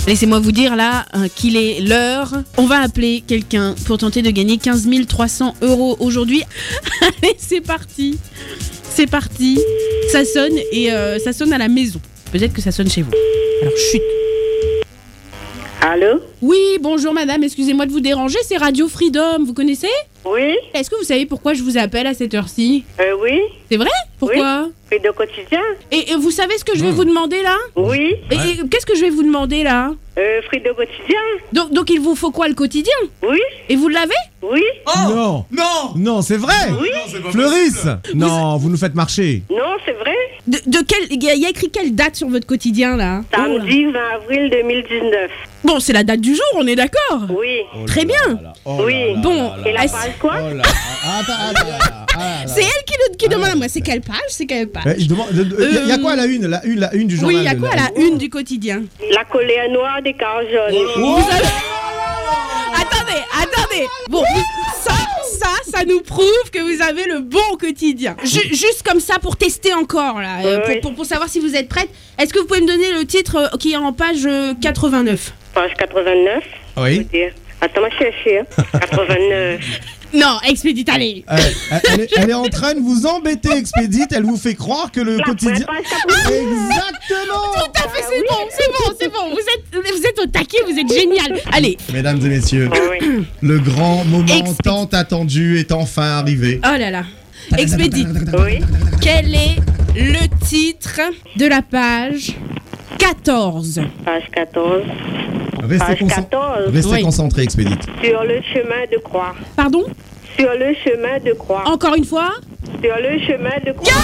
Laissez-moi vous dire là qu'il est l'heure. On va appeler quelqu'un pour tenter de gagner 15 300 € aujourd'hui. Allez, c'est parti. C'est parti. Ça sonne et ça sonne à la maison. Peut-être que ça sonne chez vous. Alors, chut. Allô? Oui, bonjour madame, excusez-moi de vous déranger, c'est Radio Freedom, vous connaissez? Oui? Est-ce que vous savez pourquoi je vous appelle à cette heure-ci? Oui. C'est vrai? Pourquoi? Oui. Freedom quotidien. Et vous savez ce que je vais vous demander là? Oui. Et qu'est-ce que je vais vous demander là? Freedom quotidien. Donc il vous faut quoi, le quotidien? Oui. Et vous l'avez? Oui. Oh non, c'est vrai. Oui. Fleurisse. Non, vous nous faites marcher. Non, c'est vrai. De quel... Il y a écrit quelle date sur votre quotidien là? Samedi 20 avril 2019. Bon, c'est la date du jour, on est d'accord? Oui. Très bien. Oui. Bon, Et la page quoi? c'est elle qui demande à moi, c'est quelle page? C'est quelle page? Je demande. Il y a quoi à la une? La une du journal? Oui, il y a quoi à la une du quotidien? La colère noire des carres jaunes. Vous avez... Attendez. Bon, ça nous prouve que vous avez le bon quotidien. Juste comme ça pour tester encore là, Oui. pour savoir si vous êtes prête. Est-ce que vous pouvez me donner le titre qui est en page 89? Page 89. Oui. Attends, je cherche. 89. Non, Expédite, allez. Elle est en train de vous embêter, Expédite. Elle vous fait croire que le quotidien. Exactement. Tout à fait, c'est bon. Vous êtes au taquet, vous êtes génial. Allez. Mesdames et messieurs, Oui. le grand moment Expédite. tant attendu est enfin arrivé. Oh là là. Expédite. Oui. Quel est le titre de la page 14? Page 14. Restez, Page 14. Restez Oui. concentrés, Expédite. Sur le chemin de croix. Pardon? Sur le chemin de croix. Encore une fois? Sur le chemin de croix.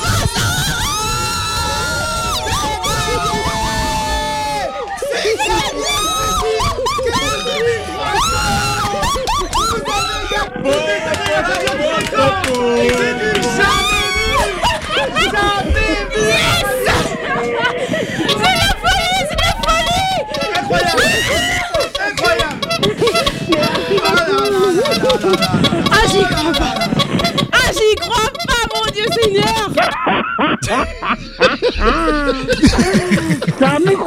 J'y crois pas, mon Dieu Seigneur. Ça me